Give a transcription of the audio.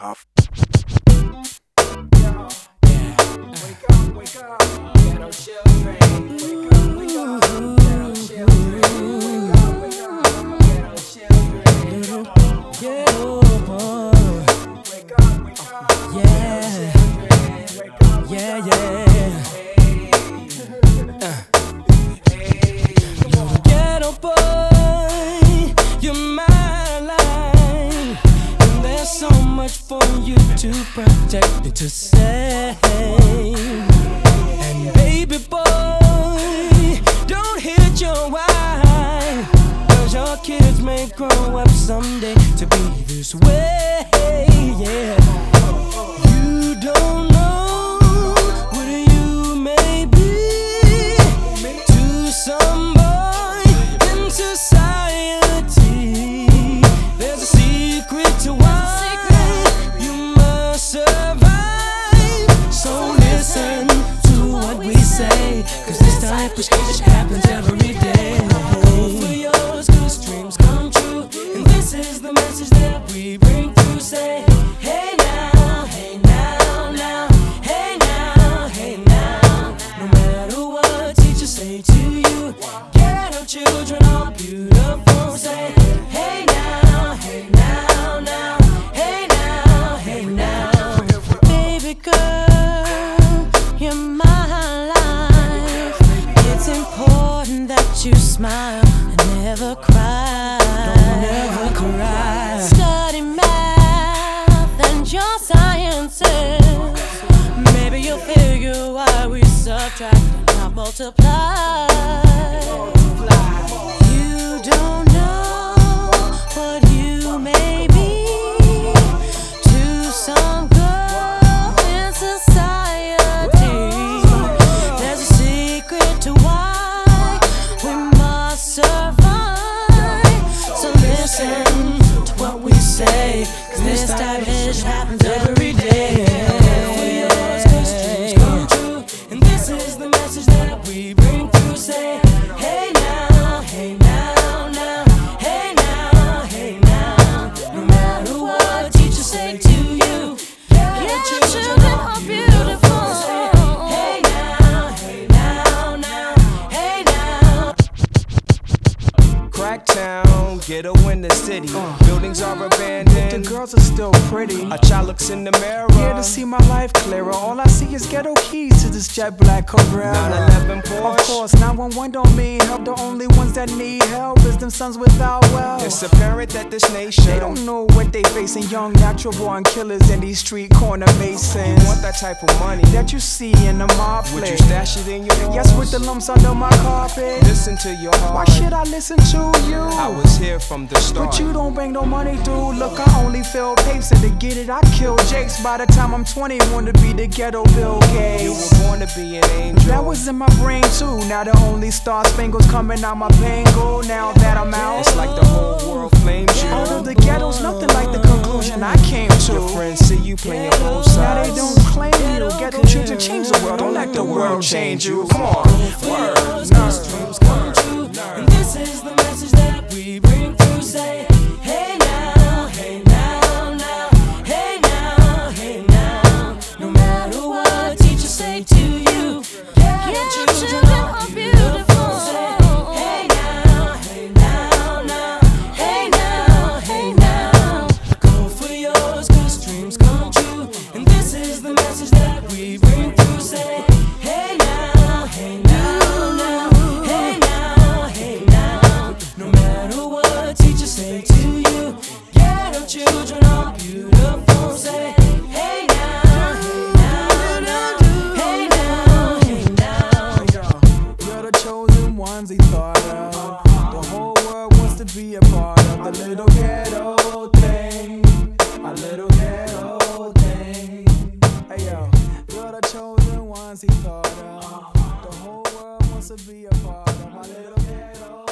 Off. Wake up, ghetto children. Wake up, ghetto children. Wake up, ghetto children. Ghetto boy. Wake up, Yeah, yeah, yeah. Ghetto boy, you're my life, and there's so much for you to protect and to save. And baby boy, don't hit your wife, 'cause your kids may grow up someday to be this way. Yeah, you don't know what you may be to some boy in society. There's a secret to why you must survive. So listen to what we say, 'cause this type of shit happens every day. Go for yours, 'cause dreams come true, and this is the message that we bring through. Say, hey now, hey now, now, hey now, hey now. No matter what teachers say to you, ghetto children are beautiful. Say, hey now, hey now, now, hey now, hey now. Baby girl, you're my life. It's important that you smile and never cry. Don't ever cry. Study math and your sciences. Maybe you'll figure why we subtract and not multiply. You don't know what you may be to some girl in society. There's a secret to why we must survive. So listen to what we say, 'cause this type of shit happens every day. For yours, 'cause dreams come true, and this is the message that we bring through. Say, hey now, hey now, now, hey now, hey now. No matter what teachers say to you, your children are beautiful. Say, hey now, hey now, now, hey now. Cracktown, ghetto in the city. Buildings are abandoned. The girls are still pretty. A child looks in the mirror. Here to see my life clearer. All I see is ghetto keys to this jet black Carrera. 911 Porsche. Of course, 911 don't mean help. The only ones that need help is them sons without wealth. It's apparent that this nation, They don't know what they facing. Young natural born killers in these street corner masons. you want that type of money. That you see in the mob Would you play. stash it in your walls? Yes, with the lumps under my carpet. Listen to your heart. Why should I listen to you? I was here from the start. But you don't bring no money through. Look, I only feel papes, and to get it, I kill Jakes. By the time I'm 20, wanna be the ghetto Bill Gates. You were born to be an angel. That was in my brain too. Now the only star spangles coming out my bangle. Now that I'm out, It's like the whole world flames you. out of the ghetto's nothing like the conclusion I came to. Your friends see you playing both Now sides. they don't claim you. Ghetto children change the world. Don't let the world change you. Come on, word. Cause dreams come true, and this is the message that we bring through. Say, hey now, hey now, now, hey now, hey now. No matter what teachers say to you, your children are beautiful. Say, hey now, hey now, now, hey now, hey now. Go for yours, 'cause dreams come true, and this is the message that we bring through. Say, hey now, hey now, now, hey now, hey now. No matter what teachers say to you, ghetto children are beautiful. Say, hey now, hey now, now, hey now, hey now. You're the chosen ones he thought of. The whole world wants to be a part of the little ghetto thing. A little ghetto thing. Hey yo, you're the chosen ones he thought of. The whole world wants to be a part of my little ghetto